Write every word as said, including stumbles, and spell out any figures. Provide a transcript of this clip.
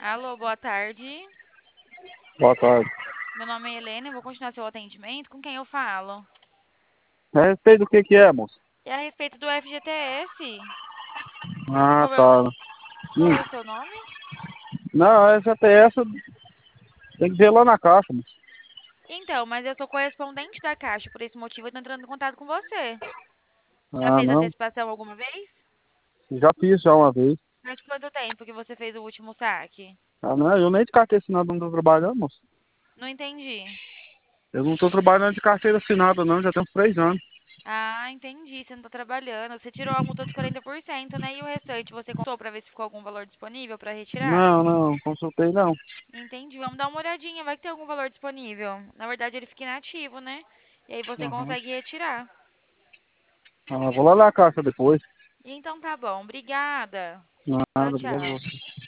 Alô, boa tarde. Boa tarde. Meu nome é Helena, eu vou continuar seu atendimento. Com quem eu falo? A respeito do que que é, moço? É a respeito do F G T S. Por Ah, favor, tá. qual Hum. é o seu nome? Não, essa T S tem que ver lá na caixa, moço. Então, mas eu sou correspondente da Caixa, por esse motivo eu tô entrando em contato com você. Já Ah, fez não. antecipação alguma vez? Já fiz já uma vez. Faz quanto tempo que você fez o último saque? Ah, não, eu nem de carteira assinada não tô trabalhando, moço. Não entendi. Eu não tô trabalhando de carteira assinada, não, já tem uns três anos. Ah, entendi. Você não tá trabalhando. Você tirou a multa dos quarenta por cento, né? E o restante você contou pra ver se ficou algum valor disponível pra retirar? Não, não, consultei não. Entendi. Vamos dar uma olhadinha. Vai que tem algum valor disponível. Na verdade, ele fica inativo, né? E aí você Uhum. consegue retirar. Ah, vou lá na caixa depois. Então tá bom. Obrigada. Tchau, Nada, tchau. beleza.